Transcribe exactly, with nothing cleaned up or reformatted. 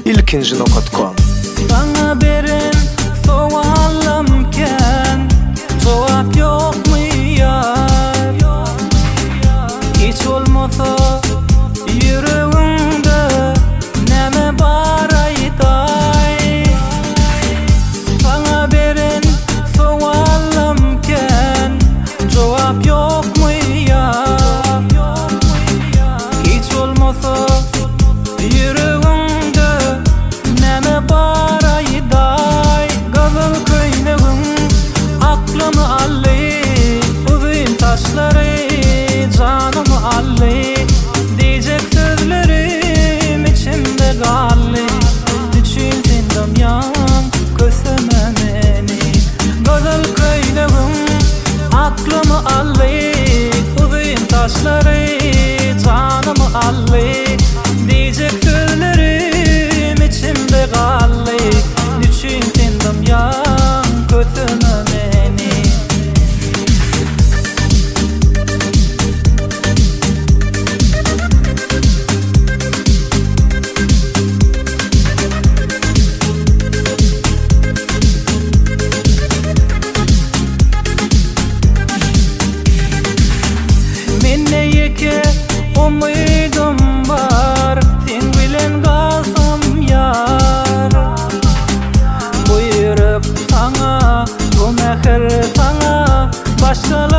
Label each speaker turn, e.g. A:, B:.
A: ilkinci nokta com.
B: Bana berin soğanlamken cevap yok mu yar? Hiç olmasa yüreğimde neme var ayday? Bana berin soğanlamken cevap yok mu yar? Hiç olmasa yüreğimde neme var ayday? Gazel köynegim aklımı alli, uzun taşları canımı alli. Diyecek sözlerim içimde galli, düşündüm yan köseme beni. Gazel köynegim aklımı alli, uzun taşları canımı alli. Diyecek sözlerim içimde galli, düşündüm yan köseme beni. Menne yeke umidum var, sen bilen kalsam yar. Buyurup sana, bu mehir sana başkalar